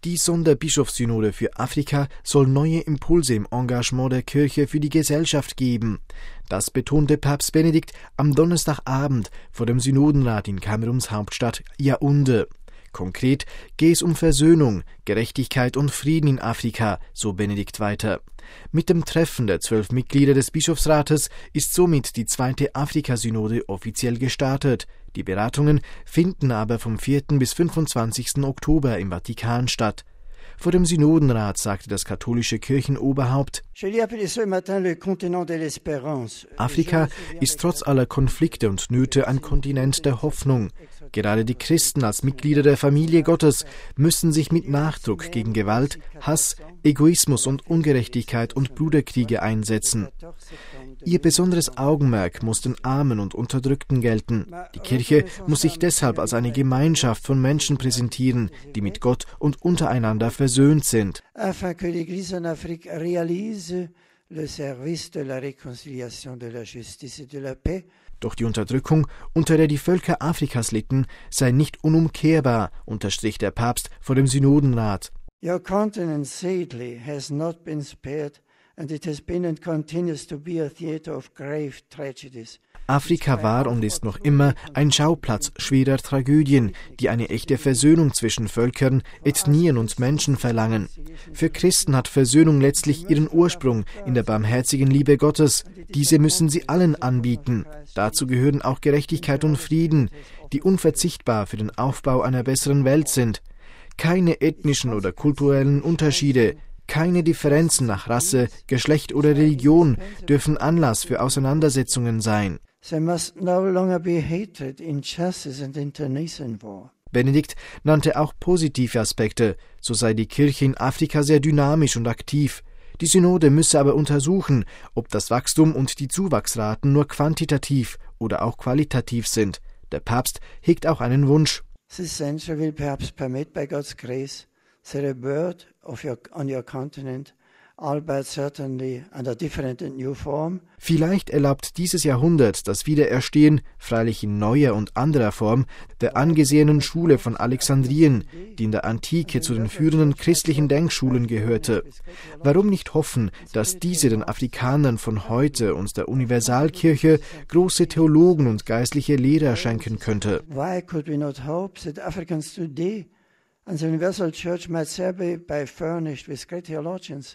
Die Sonderbischofssynode für Afrika soll neue Impulse im Engagement der Kirche für die Gesellschaft geben. Das betonte Papst Benedikt am Donnerstagabend vor dem Synodenrat in Kameruns Hauptstadt Yaoundé. Konkret gehe es um Versöhnung, Gerechtigkeit und Frieden in Afrika, so Benedikt weiter. Mit dem Treffen der 12 Mitglieder des Bischofsrates ist somit die 2. Afrikasynode offiziell gestartet. Die Beratungen finden aber vom 4. bis 25. Oktober im Vatikan statt. Vor dem Synodenrat sagte das katholische Kirchenoberhaupt: Afrika ist trotz aller Konflikte und Nöte ein Kontinent der Hoffnung. Gerade die Christen als Mitglieder der Familie Gottes müssen sich mit Nachdruck gegen Gewalt, Hass, Egoismus und Ungerechtigkeit und Bruderkriege einsetzen. Ihr besonderes Augenmerk muss den Armen und Unterdrückten gelten. Die Kirche muss sich deshalb als eine Gemeinschaft von Menschen präsentieren, die mit Gott und untereinander versöhnt sind. Doch die Unterdrückung, unter der die Völker Afrikas litten, sei nicht unumkehrbar, unterstrich der Papst vor dem Synodenrat. Your continent sadly has not been spared, and it has been and continues to be a theater of grave tragedies. Afrika war und ist noch immer ein Schauplatz schwerer Tragödien, die eine echte Versöhnung zwischen Völkern, Ethnien und Menschen verlangen. Für Christen hat Versöhnung letztlich ihren Ursprung in der barmherzigen Liebe Gottes. Diese müssen sie allen anbieten. Dazu gehören auch Gerechtigkeit und Frieden, die unverzichtbar für den Aufbau einer besseren Welt sind. Keine ethnischen oder kulturellen Unterschiede, keine Differenzen nach Rasse, Geschlecht oder Religion dürfen Anlass für Auseinandersetzungen sein. Benedikt nannte auch positive Aspekte, so sei die Kirche in Afrika sehr dynamisch und aktiv. Die Synode müsse aber untersuchen, ob das Wachstum und die Zuwachsraten nur quantitativ oder auch qualitativ sind. Der Papst hegt auch einen Wunsch. This century will perhaps permit, by God's grace, that a word on your continent, albeit certainly under different and new form. Vielleicht erlaubt dieses Jahrhundert das Wiedererstehen, freilich in neuer und anderer Form, der angesehenen Schule von Alexandrien, die in der Antike zu den führenden christlichen Denkschulen gehörte. Warum nicht hoffen, dass diese den Afrikanern von heute und der Universalkirche große Theologen und geistliche Lehrer schenken könnte? Why could we not hope that Africans today and the Universal Church might thereby be furnished with great theologians?